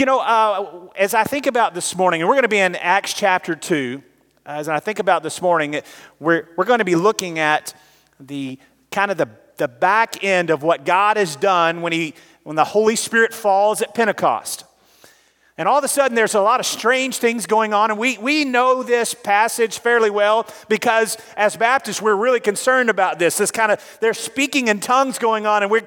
As I think about this morning, and we're going to be in Acts chapter 2, as I think about this morning, we're going to be looking at the kind of the back end of what God has done when the Holy Spirit falls at Pentecost. And all of a sudden, there's a lot of strange things going on. And we know this passage fairly well because as Baptists, we're really concerned about this. There's speaking in tongues going on, and we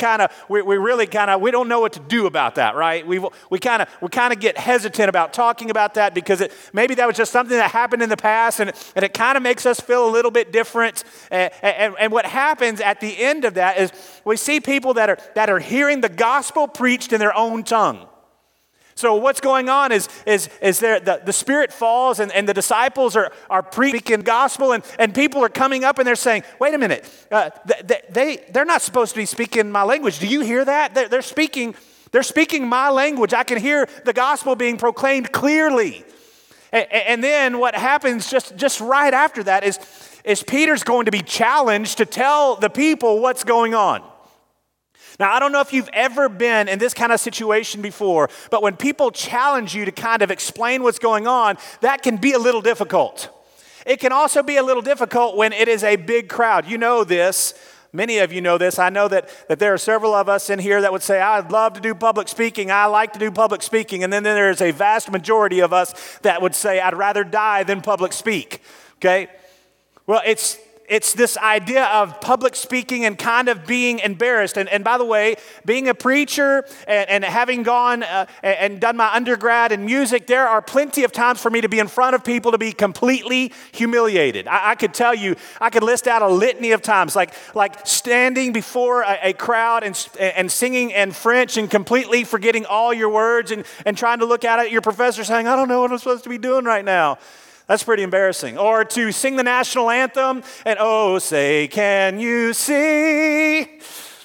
don't know what to do about that, right? We kind of get hesitant about talking about that because maybe that was just something that happened in the past, and it kind of makes us feel a little bit different. And what happens at the end of that is we see people that are hearing the gospel preached in their own tongue. So what's going on is there the Spirit falls and the disciples are preaching gospel and people are coming up and they're saying, wait a minute, they're not supposed to be speaking my language. Do you hear that? They're speaking my language. I can hear the gospel being proclaimed clearly. And then what happens just right after that is Peter's going to be challenged to tell the people what's going on. Now, I don't know if you've ever been in this kind of situation before, but when people challenge you to kind of explain what's going on, that can be a little difficult. It can also be a little difficult when it is a big crowd. You know this. Many of you know this. I know that there are several of us in here that would say, I'd love to do public speaking. I like to do public speaking. And then there's a vast majority of us that would say, I'd rather die than public speak. Okay? Well, it's this idea of public speaking and kind of being embarrassed. And by the way, being a preacher and having gone and done my undergrad in music, there are plenty of times for me to be in front of people to be completely humiliated. I could tell you, I could list out a litany of times, like standing before a crowd and singing in French and completely forgetting all your words and trying to look at your professor saying, I don't know what I'm supposed to be doing right now. That's pretty embarrassing. Or to sing the national anthem and, oh, say, can you see?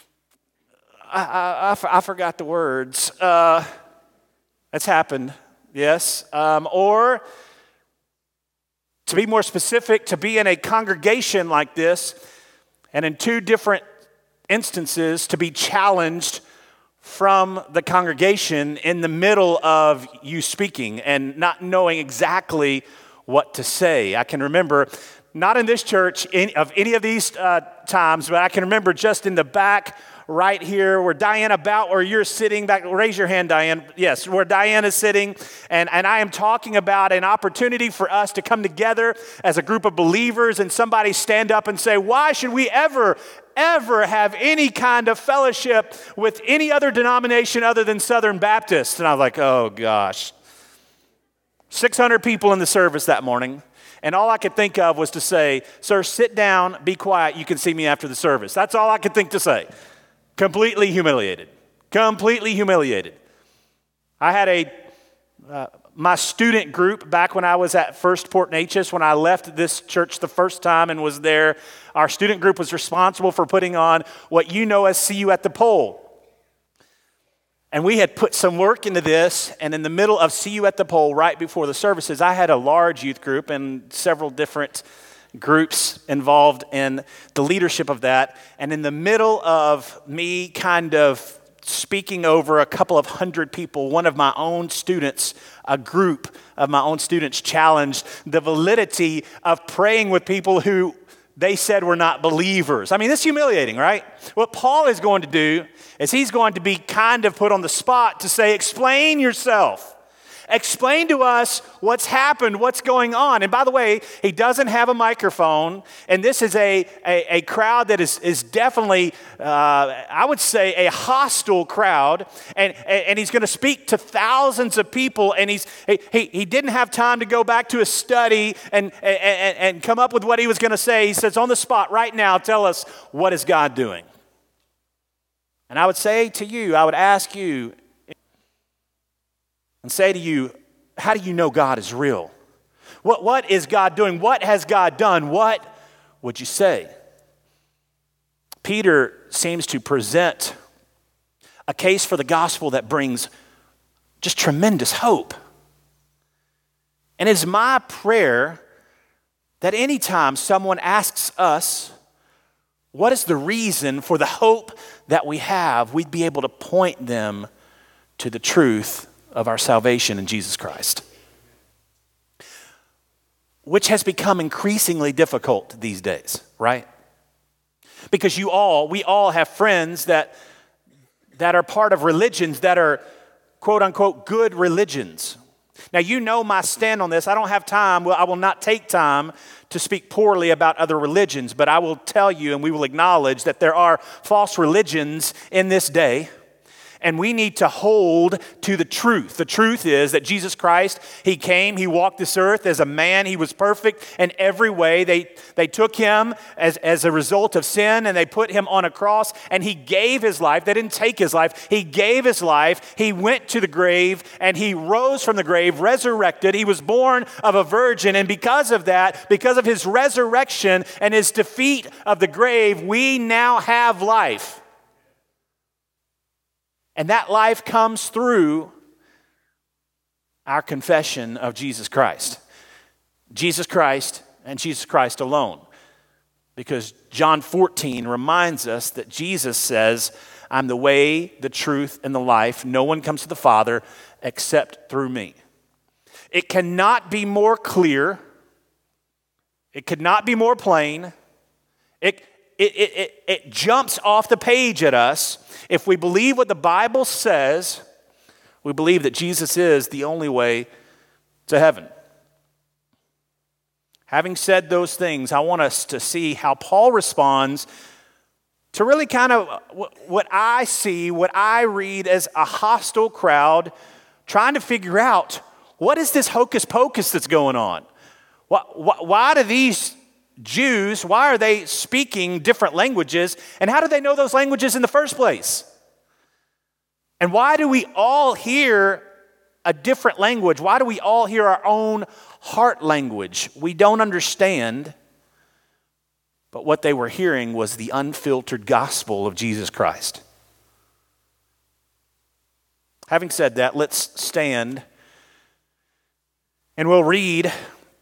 I forgot the words. That's happened, yes. Or to be more specific, to be in a congregation like this and in two different instances to be challenged from the congregation in the middle of you speaking and not knowing exactly what to say. I can remember, not in this church of any of these times, but I can remember just in the back right here where Diane, about where you're sitting back. Raise your hand, Diane. Yes, where Diane is sitting. And I am talking about an opportunity for us to come together as a group of believers and somebody stand up and say, why should we ever have any kind of fellowship with any other denomination other than Southern Baptist? And I was like, oh gosh. 600 people in the service that morning, and all I could think of was to say, sir, sit down, be quiet, you can see me after the service. That's all I could think to say. Completely humiliated. I had my student group back when I was at First Port Neches, when I left this church the first time and was there. Our student group was responsible for putting on what you know as See You at the Pole. And we had put some work into this, and in the middle of See You at the Pole, right before the services, I had a large youth group and several different groups involved in the leadership of that. And in the middle of me kind of speaking over a couple of hundred people, one of my own students, a group of my own students challenged the validity of praying with people who they said were not believers. I mean, this is humiliating, right? What Paul is going to do is he's going to be kind of put on the spot to say, explain yourself. Explain to us what's happened, what's going on. And by the way, he doesn't have a microphone, and this is a crowd that is definitely, I would say, a hostile crowd. And he's going to speak to thousands of people, and he didn't have time to go back to his study and come up with what he was going to say. He says, on the spot right now, tell us, what is God doing? And I would say to you, I would ask you, and say to you, how do you know God is real? What is God doing? What has God done? What would you say? Peter seems to present a case for the gospel that brings just tremendous hope. And it's my prayer that anytime someone asks us, what is the reason for the hope that we have, we'd be able to point them to the truth of our salvation in Jesus Christ, which has become increasingly difficult these days, right? Because we all have friends that are part of religions that are quote unquote good religions. Now, you know my stand on this. I don't have time. Well, I will not take time to speak poorly about other religions, but I will tell you and we will acknowledge that there are false religions in this day. And we need to hold to the truth. The truth is that Jesus Christ, He came, He walked this earth as a man. He was perfect in every way. They took Him as a result of sin and they put Him on a cross and He gave His life. They didn't take His life. He gave His life. He went to the grave and He rose from the grave, resurrected. He was born of a virgin. And because of that, because of His resurrection and His defeat of the grave, we now have life. And that life comes through our confession of Jesus Christ. Jesus Christ and Jesus Christ alone. Because John 14 reminds us that Jesus says, I'm the way, the truth, and the life. No one comes to the Father except through me. It cannot be more clear. It could not be more plain. It jumps off the page at us. If we believe what the Bible says, we believe that Jesus is the only way to heaven. Having said those things, I want us to see how Paul responds to really kind of what I see, what I read as a hostile crowd trying to figure out what is this hocus pocus that's going on? Why do these Jews, why are they speaking different languages? And how do they know those languages in the first place? And why do we all hear a different language? Why do we all hear our own heart language? We don't understand. But what they were hearing was the unfiltered gospel of Jesus Christ. Having said that, let's stand and we'll read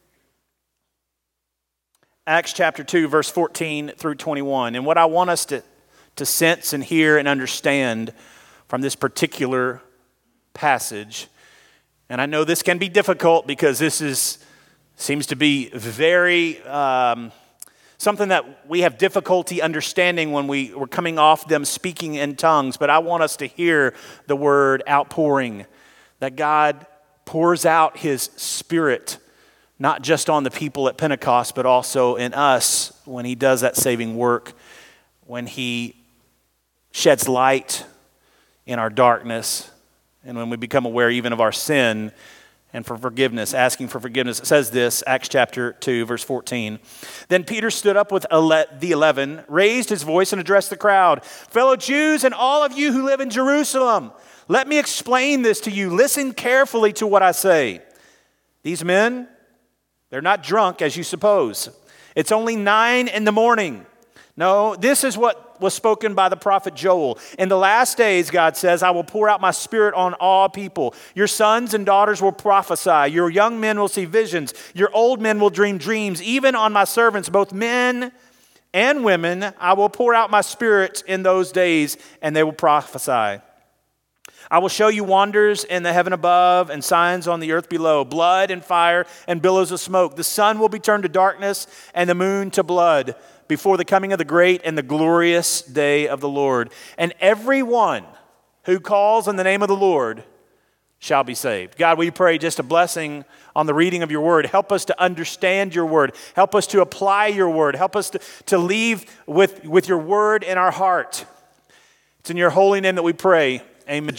Acts chapter 2, verse 14 through 21. And what I want us to sense and hear and understand from this particular passage, and I know this can be difficult because this seems to be very something that we have difficulty understanding when we're coming off them speaking in tongues, but I want us to hear the word outpouring, that God pours out His Spirit not just on the people at Pentecost, but also in us when He does that saving work, when He sheds light in our darkness, and when we become aware even of our sin and for forgiveness, asking for forgiveness. It says this, Acts chapter 2, verse 14. Then Peter stood up with the 11, raised his voice and addressed the crowd. Fellow Jews and all of you who live in Jerusalem, let me explain this to you. Listen carefully to what I say. These men, they're not drunk as you suppose. It's only 9 a.m. No, this is what was spoken by the prophet Joel. In the last days, God says, I will pour out my Spirit on all people. Your sons and daughters will prophesy. Your young men will see visions. Your old men will dream dreams. Even on my servants, both men and women, I will pour out my Spirit in those days, and they will prophesy. I will show you wonders in the heaven above and signs on the earth below, blood and fire and billows of smoke. The sun will be turned to darkness and the moon to blood before the coming of the great and the glorious day of the Lord. And everyone who calls on the name of the Lord shall be saved. God, we pray just a blessing on the reading of your word. Help us to understand your word. Help us to apply your word. Help us to leave with your word in our heart. It's in your holy name that we pray. Amen.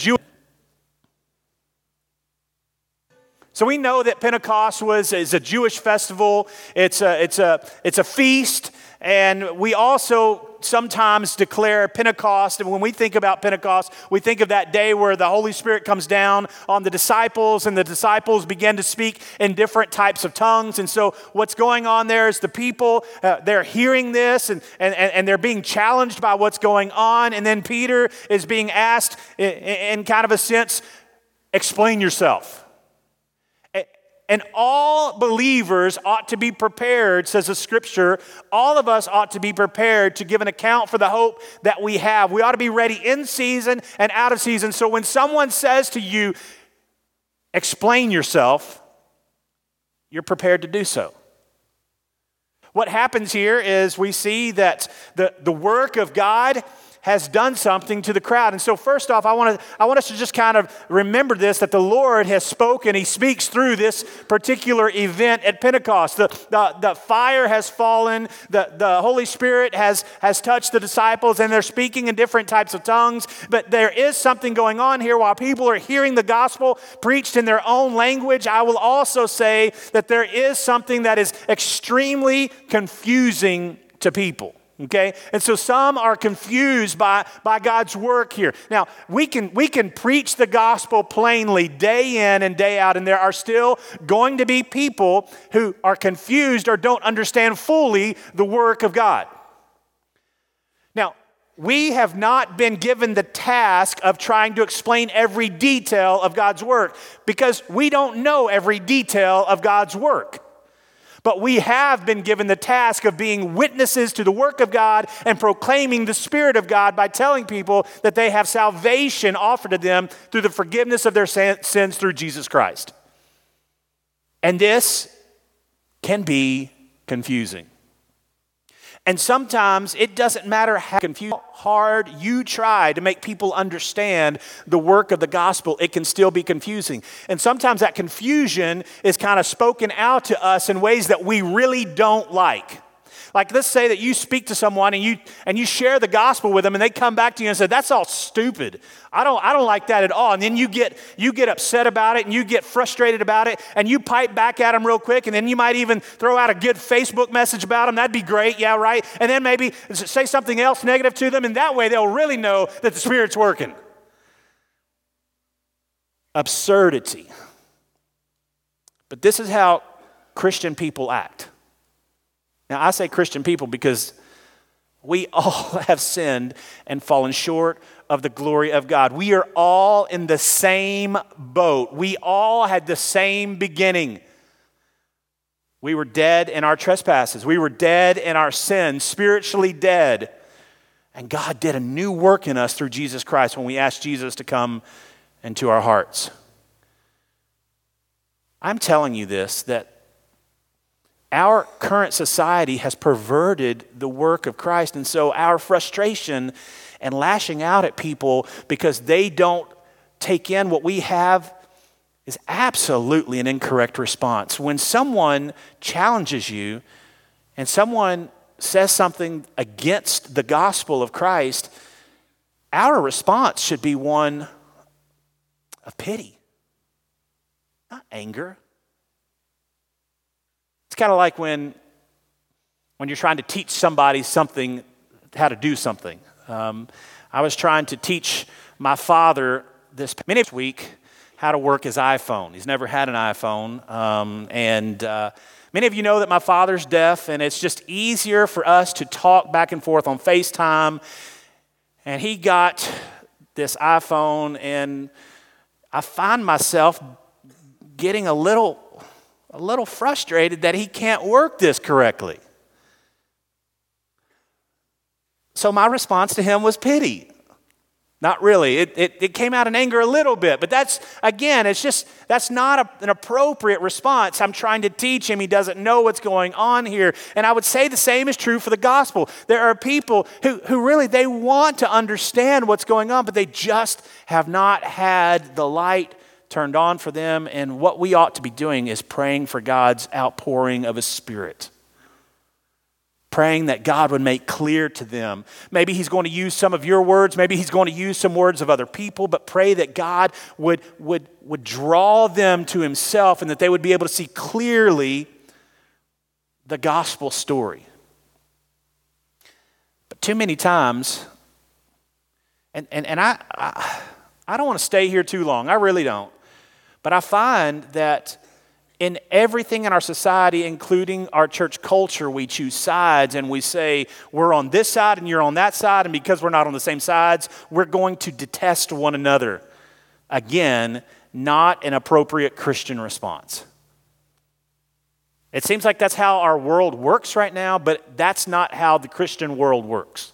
So we know that Pentecost is a Jewish festival. It's a feast, and we also sometimes declare Pentecost. And when we think about Pentecost, we think of that day where the Holy Spirit comes down on the disciples, and the disciples begin to speak in different types of tongues. And so what's going on there is the people, they're hearing this, and they're being challenged by what's going on. And then Peter is being asked, in kind of a sense, explain yourself. And all believers ought to be prepared, says the scripture. All of us ought to be prepared to give an account for the hope that we have. We ought to be ready in season and out of season. So when someone says to you, explain yourself, you're prepared to do so. What happens here is we see that the work of God has done something to the crowd. And so first off, I want us to just kind of remember this, that the Lord has spoken. He speaks through this particular event at Pentecost. The fire has fallen. The Holy Spirit has touched the disciples, and they're speaking in different types of tongues. But there is something going on here. While people are hearing the gospel preached in their own language, I will also say that there is something that is extremely confusing to people. Okay, and so some are confused by God's work here. Now, we can preach the gospel plainly day in and day out, and there are still going to be people who are confused or don't understand fully the work of God. Now, we have not been given the task of trying to explain every detail of God's work because we don't know every detail of God's work. But we have been given the task of being witnesses to the work of God and proclaiming the Spirit of God by telling people that they have salvation offered to them through the forgiveness of their sins through Jesus Christ. And this can be confusing. And sometimes it doesn't matter how hard you try to make people understand the work of the gospel, it can still be confusing. And sometimes that confusion is kind of spoken out to us in ways that we really don't like. Like, let's say that you speak to someone and you share the gospel with them, and they come back to you and say, "That's all stupid. I don't like that at all." And then you get upset about it, and you get frustrated about it, and you pipe back at them real quick, and then you might even throw out a good Facebook message about them. That'd be great, yeah, right? And then maybe say something else negative to them, and that way they'll really know that the Spirit's working. Absurdity. But this is how Christian people act. Now, I say Christian people because we all have sinned and fallen short of the glory of God. We are all in the same boat. We all had the same beginning. We were dead in our trespasses. We were dead in our sins, spiritually dead. And God did a new work in us through Jesus Christ when we asked Jesus to come into our hearts. I'm telling you this, that our current society has perverted the work of Christ, and so our frustration and lashing out at people because they don't take in what we have is absolutely an incorrect response. When someone challenges you and someone says something against the gospel of Christ, our response should be one of pity, not anger. It's kind of like when you're trying to teach somebody something, how to do something. I was trying to teach my father this week how to work his iPhone. He's never had an iPhone. Many of you know that my father's deaf, and it's just easier for us to talk back and forth on FaceTime. And he got this iPhone, and I find myself getting a little frustrated that he can't work this correctly. So my response to him was pity. Not really. It came out in anger a little bit, but that's not an appropriate response. I'm trying to teach him. He doesn't know what's going on here. And I would say the same is true for the gospel. There are people who really, they want to understand what's going on, but they just have not had the light turned on for them, and what we ought to be doing is praying for God's outpouring of His Spirit. Praying that God would make clear to them. Maybe He's going to use some of your words, maybe He's going to use some words of other people, but pray that God would draw them to Himself and that they would be able to see clearly the gospel story. But too many times, and I don't want to stay here too long, I really don't. But I find that in everything in our society, including our church culture, we choose sides and we say, we're on this side and you're on that side, and because we're not on the same sides, we're going to detest one another. Again, not an appropriate Christian response. It seems like that's how our world works right now, but that's not how the Christian world works.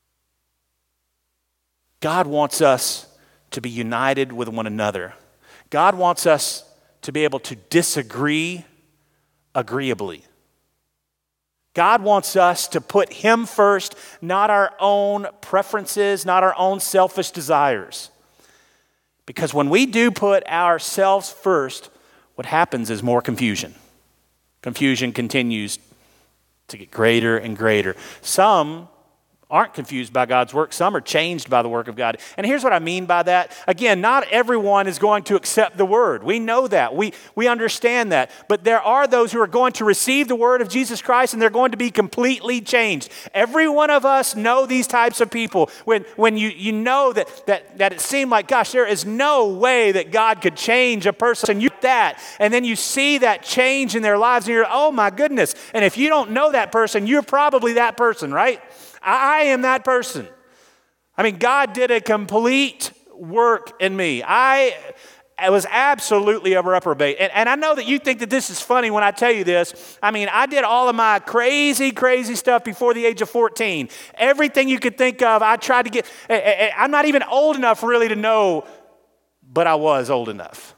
God wants us to be united with one another. God wants us to be able to disagree agreeably. God wants us to put Him first, not our own preferences, not our own selfish desires. Because when we do put ourselves first, what happens is more confusion. Confusion continues to get greater and greater. Some aren't confused by God's work. Some are changed by the work of God. And here's what I mean by that. Again, not everyone is going to accept the word. We know that. We understand that. But there are those who are going to receive the word of Jesus Christ, and they're going to be completely changed. Every one of us know these types of people. When you know that it seemed like, gosh, there is no way that God could change a person. You that, and then you see that change in their lives, and you're, oh my goodness. And if you don't know that person, you're probably that person, right? I am that person. I mean, God did a complete work in me. I was absolutely a reprobate. And I know that you think that this is funny when I tell you this. I mean, I did all of my crazy stuff before the age of 14. Everything you could think of, I tried to get. I'm not even old enough really to know, but I was old enough.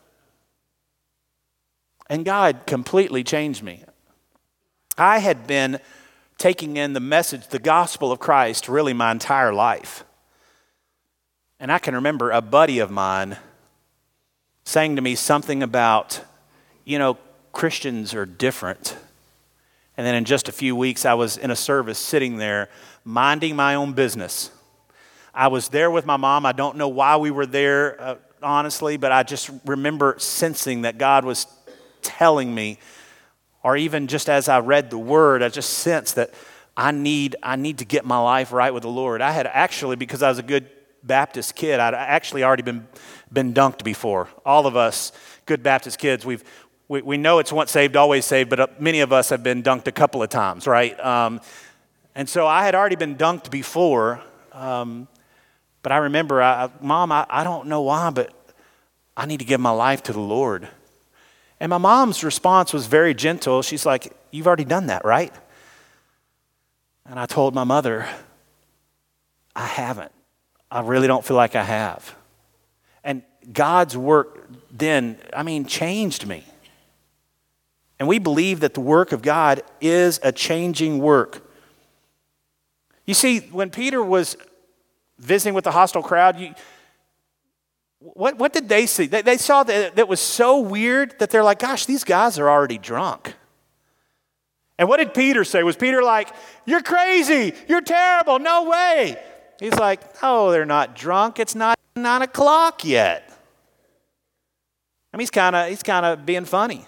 And God completely changed me. I had been taking in the message, the gospel of Christ, really my entire life. And I can remember a buddy of mine saying to me something about, Christians are different. And then in just a few weeks, I was in a service sitting there minding my own business. I was there with my mom. I don't know why we were there, honestly, but I just remember sensing that God was telling me, or even just as I read the word, I just sensed that I need to get my life right with the Lord. I had actually, because I was a good Baptist kid, I'd actually already been dunked before. All of us good Baptist kids, we know it's once saved, always saved, but many of us have been dunked a couple of times, right? And so I had already been dunked before, but I remember, Mom, I don't know why, but I need to give my life to the Lord. And my mom's response was very gentle. She's like, you've already done that, right? And I told my mother, I haven't. I really don't feel like I have. And God's work then, changed me. And we believe that the work of God is a changing work. You see, when Peter was visiting with the hostile crowd, what did they see? They saw that it was so weird that they're like, gosh, these guys are already drunk. And what did Peter say? Was Peter like, you're crazy, you're terrible, no way? He's like, oh, they're not drunk. It's not 9 o'clock yet. He's kind of being funny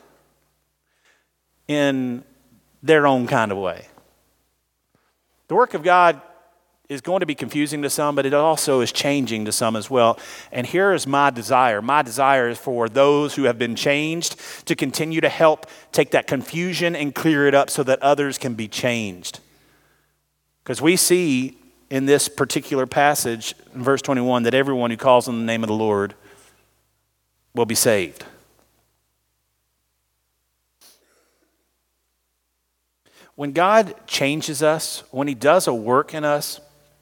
in their own kind of way. The work of God is going to be confusing to some, but it also is changing to some as well. And here is my desire. My desire is for those who have been changed to continue to help take that confusion and clear it up so that others can be changed. Because we see in this particular passage, in verse 21, that everyone who calls on the name of the Lord will be saved. When God changes us, when He does a work in us,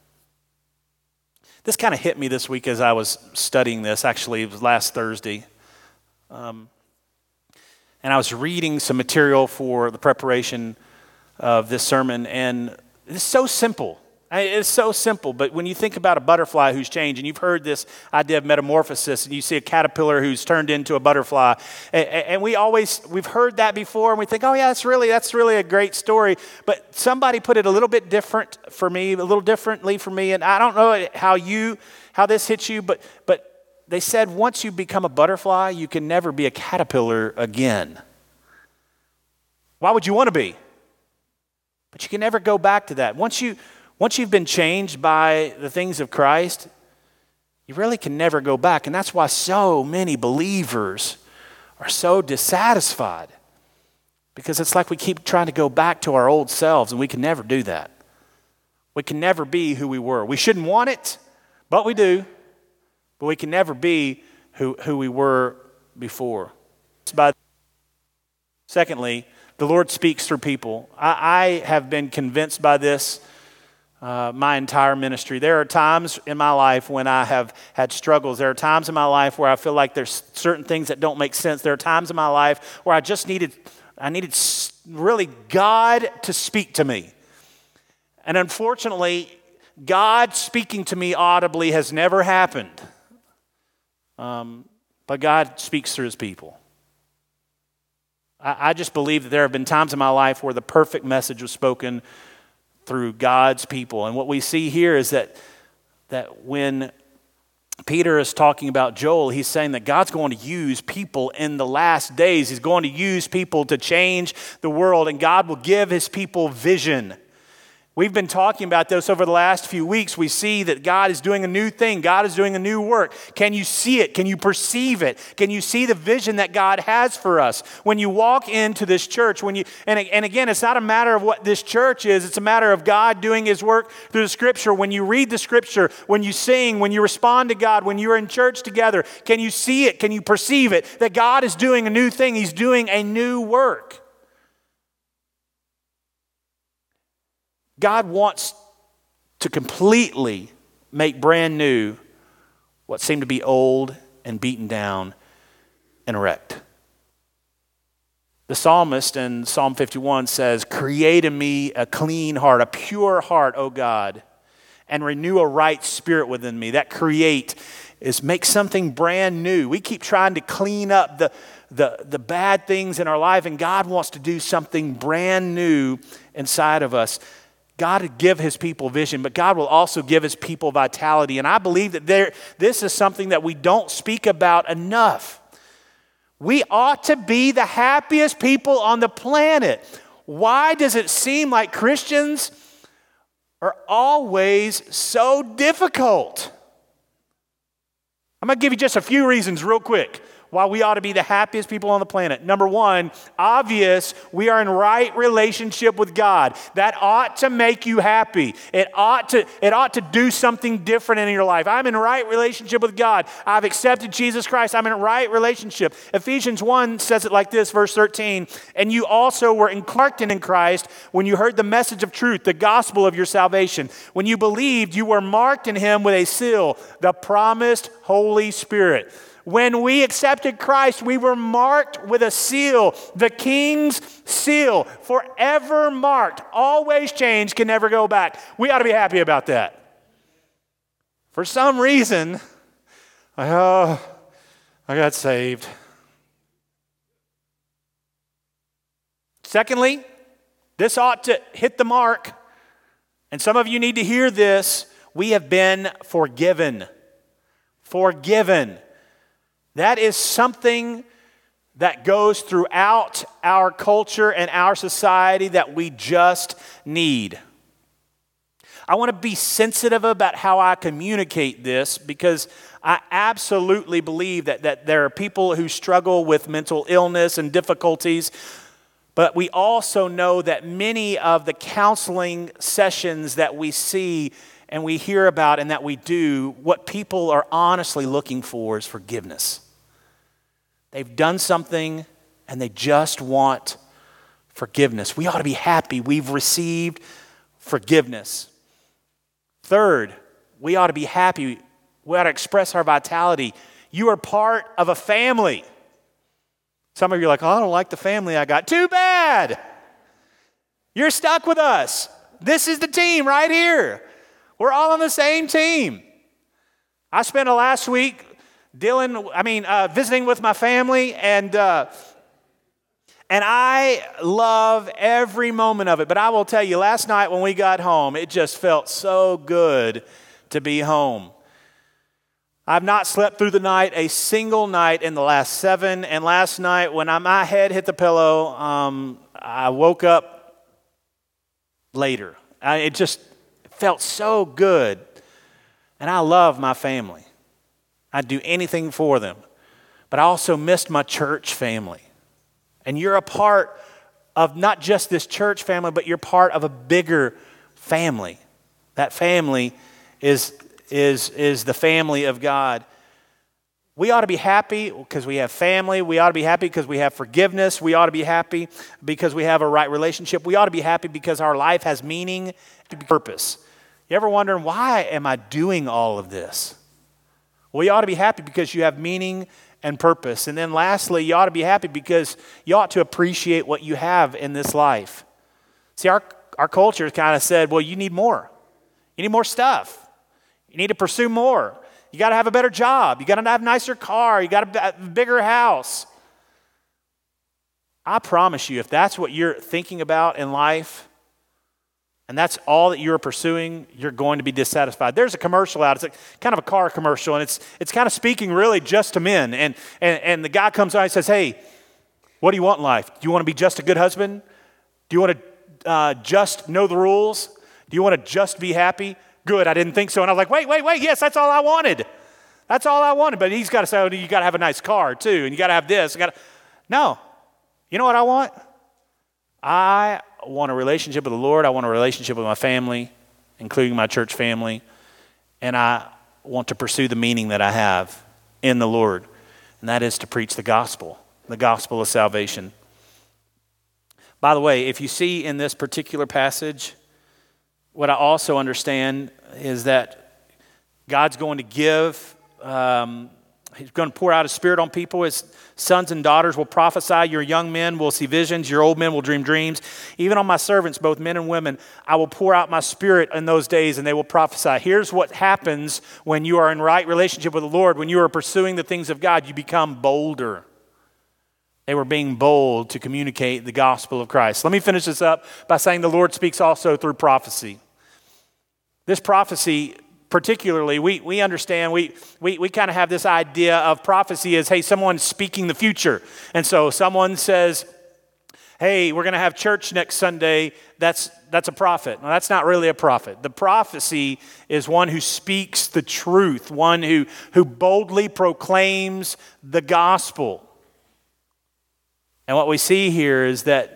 this kind of hit me this week as I was studying this. Actually, it was last Thursday. And I was reading some material for the preparation of this sermon, and it's so simple. It's so simple, but when you think about a butterfly who's changed, and you've heard this idea of metamorphosis, and you see a caterpillar who's turned into a butterfly, and we've heard that before, and we think, oh yeah, that's really a great story, but somebody put it a little bit different for me, a little differently for me, and I don't know how this hits you, but they said once you become a butterfly, you can never be a caterpillar again. Why would you want to be? But you can never go back to that. Once you've been changed by the things of Christ, you really can never go back. And that's why so many believers are so dissatisfied. Because it's like we keep trying to go back to our old selves, and we can never do that. We can never be who we were. We shouldn't want it, but we do. But we can never be who we were before. Secondly, the Lord speaks through people. I have been convinced by this my entire ministry. There are times in my life when I have had struggles. There are times in my life where I feel like there's certain things that don't make sense. There are times in my life where I needed really God to speak to me. And unfortunately, God speaking to me audibly has never happened. But God speaks through his people. I just believe that there have been times in my life where the perfect message was spoken through God's people. And what we see here is that when Peter is talking about Joel, he's saying that God's going to use people in the last days. He's going to use people to change the world, and God will give his people vision. We've been talking about this over the last few weeks. We see that God is doing a new thing. God is doing a new work. Can you see it? Can you perceive it? Can you see the vision that God has for us? When you walk into this church, and again, it's not a matter of what this church is. It's a matter of God doing his work through the scripture. When you read the scripture, when you sing, when you respond to God, when you're in church together, can you see it? Can you perceive it? That God is doing a new thing. He's doing a new work. God wants to completely make brand new what seemed to be old and beaten down and wrecked. The psalmist in Psalm 51 says, "Create in me a clean heart, a pure heart, O God, and renew a right spirit within me." That create is make something brand new. We keep trying to clean up the bad things in our life, and God wants to do something brand new inside of us. God will give his people vision, but God will also give his people vitality. And I believe that this is something that we don't speak about enough. We ought to be the happiest people on the planet. Why does it seem like Christians are always so difficult? I'm going to give you just a few reasons real quick why we ought to be the happiest people on the planet. Number one, obvious, we are in right relationship with God. That ought to make you happy. It ought to do something different in your life. I'm in right relationship with God. I've accepted Jesus Christ. I'm in a right relationship. Ephesians 1 says it like this, verse 13, "And you also were encarned in Christ when you heard the message of truth, the gospel of your salvation. When you believed, you were marked in him with a seal, the promised Holy Spirit." When we accepted Christ, we were marked with a seal, the King's seal, forever marked, always changed, can never go back. We ought to be happy about that. For some reason, I got saved. Secondly, this ought to hit the mark, and some of you need to hear this. We have been forgiven. Forgiven. That is something that goes throughout our culture and our society that we just need. I want to be sensitive about how I communicate this because I absolutely believe that there are people who struggle with mental illness and difficulties, but we also know that many of the counseling sessions that we see and we hear about and that we do, what people are honestly looking for is forgiveness. They've done something and they just want forgiveness. We ought to be happy we've received forgiveness. Third, we ought to be happy. We ought to express our vitality. You are part of a family. Some of you are like, "Oh, I don't like the family I got." Too bad. You're stuck with us. This is the team right here. We're all on the same team. I spent the last week visiting with my family, and I love every moment of it. But I will tell you, last night when we got home, it just felt so good to be home. I've not slept through the night a single night in the last 7, and last night when my head hit the pillow, I woke up later. It just felt so good, and I love my family. I'd do anything for them. But I also missed my church family. And you're a part of not just this church family, but you're part of a bigger family. That family is the family of God. We ought to be happy because we have family. We ought to be happy because we have forgiveness. We ought to be happy because we have a right relationship. We ought to be happy because our life has meaning and purpose. You ever wondering, why am I doing all of this? Well, you ought to be happy because you have meaning and purpose. And then lastly, you ought to be happy because you ought to appreciate what you have in this life. See, our culture kind of said, well, you need more. You need more stuff. You need to pursue more. You got to have a better job. You got to have a nicer car. You got a bigger house. I promise you, if that's what you're thinking about in life, and that's all that you're pursuing, you're going to be dissatisfied. There's a commercial out. It's kind of a car commercial, and it's kind of speaking really just to men. And the guy comes on and says, hey, what do you want in life? Do you want to be just a good husband? Do you want to just know the rules? Do you want to just be happy? Good, I didn't think so. And I was like, wait, yes, that's all I wanted. That's all I wanted. But he's got to say, oh, you got to have a nice car too, and you got to have this. No. You know what I want? I want a relationship with the Lord. I want a relationship with my family, including my church family. And I want to pursue the meaning that I have in the Lord. And that is to preach the gospel of salvation. By the way, if you see in this particular passage, what I also understand is that God's going to give, He's going to pour out His Spirit on people. His sons and daughters will prophesy. Your young men will see visions. Your old men will dream dreams. Even on my servants, both men and women, I will pour out my Spirit in those days, and they will prophesy. Here's what happens when you are in right relationship with the Lord. When you are pursuing the things of God, you become bolder. They were being bold to communicate the gospel of Christ. Let me finish this up by saying the Lord speaks also through prophecy. This prophecy, particularly, we understand, we kind of have this idea of prophecy as, hey, someone's speaking the future. And so someone says, hey, we're going to have church next Sunday. That's a prophet. No, that's not really a prophet. The prophecy is one who speaks the truth, one who boldly proclaims the gospel. And what we see here is that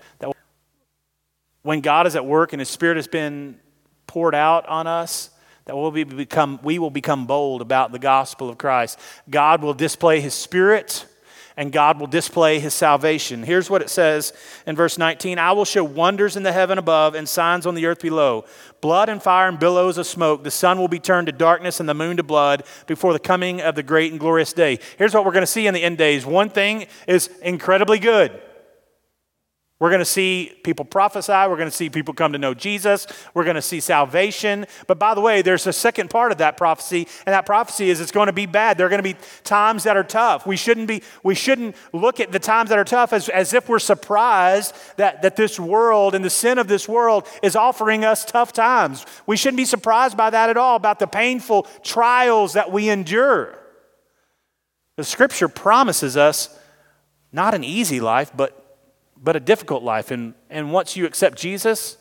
when God is at work and His Spirit has been poured out on us, that we will become bold about the gospel of Christ. God will display His Spirit, and God will display His salvation. Here's what it says in verse 19. I will show wonders in the heaven above and signs on the earth below. Blood and fire and billows of smoke. The sun will be turned to darkness and the moon to blood before the coming of the great and glorious day. Here's what we're going to see in the end days. One thing is incredibly good. We're going to see people prophesy. We're going to see people come to know Jesus. We're going to see salvation. But by the way, there's a second part of that prophecy, and that prophecy is it's going to be bad. There are going to be times that are tough. We shouldn't look at the times that are tough as if we're surprised that this world and the sin of this world is offering us tough times. We shouldn't be surprised by that at all, about the painful trials that we endure. The Scripture promises us not an easy life, but a difficult life. And once you accept Jesus,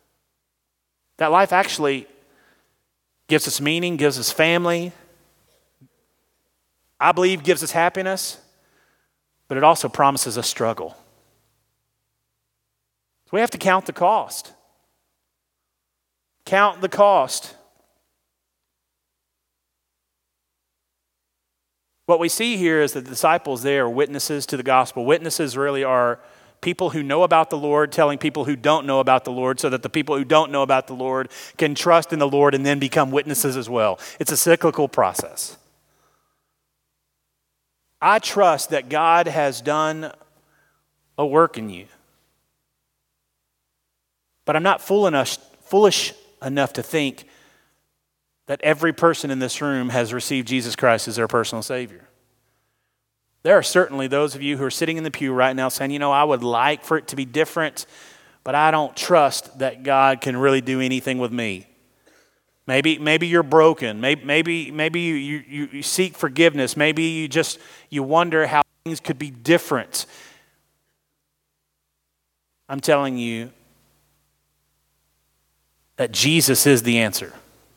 that life actually gives us meaning, gives us family, I believe gives us happiness, but it also promises us struggle. So we have to count the cost. Count the cost. What we see here is that the disciples, they are witnesses to the gospel. Witnesses really are people who know about the Lord telling people who don't know about the Lord, so that the people who don't know about the Lord can trust in the Lord and then become witnesses as well. It's a cyclical process. I trust that God has done a work in you. But I'm not foolish enough to think that every person in this room has received Jesus Christ as their personal Savior. There are certainly those of you who are sitting in the pew right now saying, I would like for it to be different, but I don't trust that God can really do anything with me. Maybe you're broken. Maybe you seek forgiveness. Maybe you wonder how things could be different. I'm telling you that Jesus is the answer.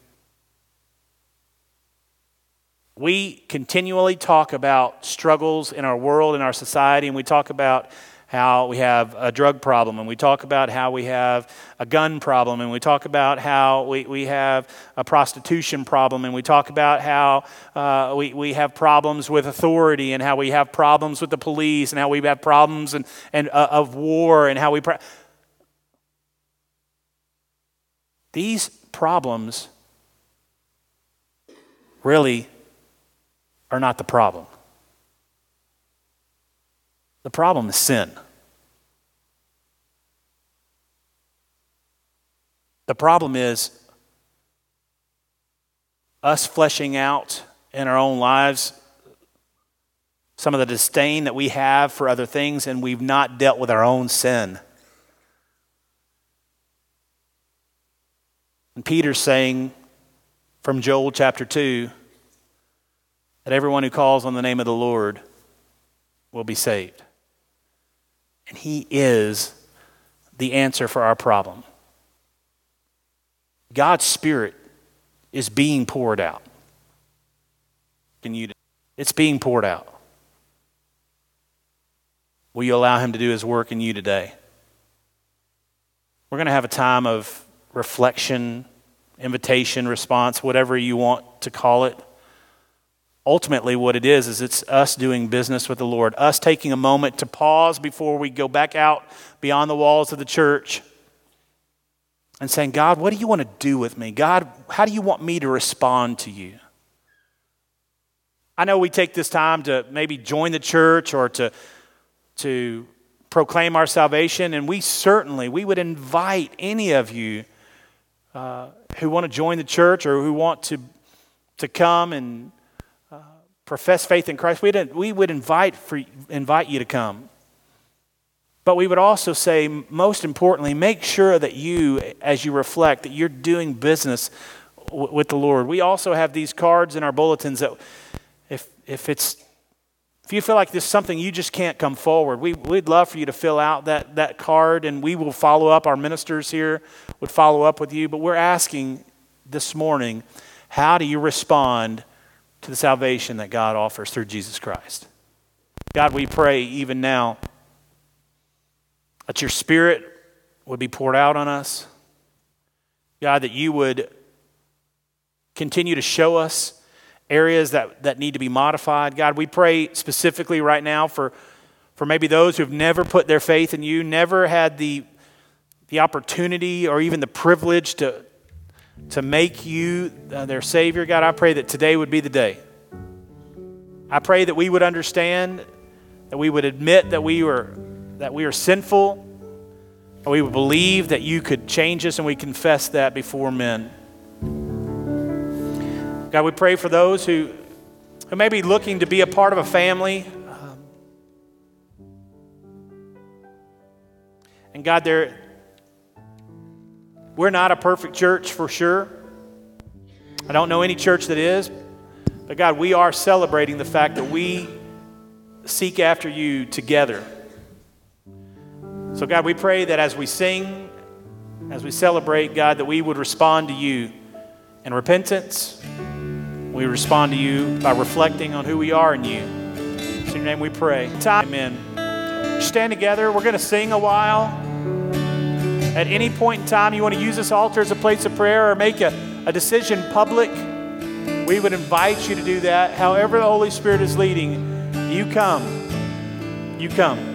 We continually talk about struggles in our world, in our society, and we talk about how we have a drug problem, and we talk about how we have a gun problem, and we talk about how we have a prostitution problem, and we talk about how we have problems with authority, and how we have problems with the police, and how we have problems and of war, and how we... These problems really are not the problem. The problem is sin. The problem is us fleshing out in our own lives some of the disdain that we have for other things, and we've not dealt with our own sin. And Peter's saying from Joel chapter 2 that everyone who calls on the name of the Lord will be saved. And he is the answer for our problem. God's Spirit is being poured out. It's being poured out. Will you allow him to do his work in you today? We're going to have a time of reflection, invitation, response, whatever you want to call it. Ultimately, what it is it's us doing business with the Lord, us taking a moment to pause before we go back out beyond the walls of the church and saying, God, what do you want to do with me? God, how do you want me to respond to you? I know we take this time to maybe join the church or to proclaim our salvation, and we would invite any of you who want to join the church or who want to come and profess faith in Christ. We would invite you to come. But we would also say, most importantly, make sure that you, as you reflect, that you're doing business with the Lord. We also have these cards in our bulletins that if you feel like there's something you just can't come forward, we'd love for you to fill out that card, and we will follow up. Our ministers here would follow up with you. But we're asking this morning, how do you respond to the salvation that God offers through Jesus Christ? God, we pray even now that your Spirit would be poured out on us. God, that you would continue to show us areas that need to be modified. God, we pray specifically right now for maybe those who've never put their faith in you, never had the opportunity or even the privilege to make you their Savior. God, I pray that today would be the day. I pray that we would understand, that we would admit that we are sinful, and we would believe that you could change us, and we confess that before men. God, we pray for those who may be looking to be a part of a family. And God, we're not a perfect church for sure. I don't know any church that is. But God, we are celebrating the fact that we seek after you together. So God, we pray that as we sing, as we celebrate, God, that we would respond to you in repentance. We respond to you by reflecting on who we are in you. In your name we pray. Amen. Stand together. We're going to sing a while. At any point in time you want to use this altar as a place of prayer or make a decision public, we would invite you to do that. However the Holy Spirit is leading, you come. You come.